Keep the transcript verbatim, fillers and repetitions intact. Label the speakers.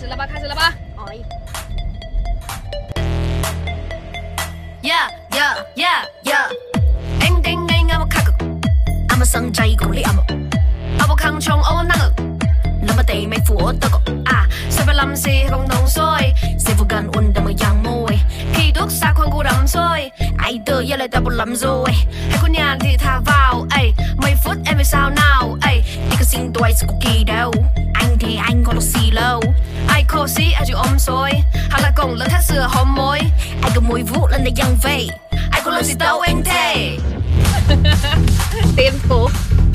Speaker 1: 了吧，开始了吧。
Speaker 2: 哎。
Speaker 3: Yeah yeah yeah yeah， anh anh anh I'm a khắc， I'm a sang trái cổ lý I'm a， 我扛槍我能啊，那麼地未負我得個啊，十八臨時共同衰，師傅跟運動咪樣妹，基督殺困顧冧衰，愛得一嚟 double 冧衰，係個人ที่ท่าvào，哎，mấy phút em phải sao nào，哎，你個心都係個記đầu， anh thì anh có được xì lâu， ai khó xí ai chịu ôm xôi， hay là cùng lên thắt sữa hôn môi， ai có mùi vũ lên để dân về， ai có lời xì tao anh thế。
Speaker 1: Tiempo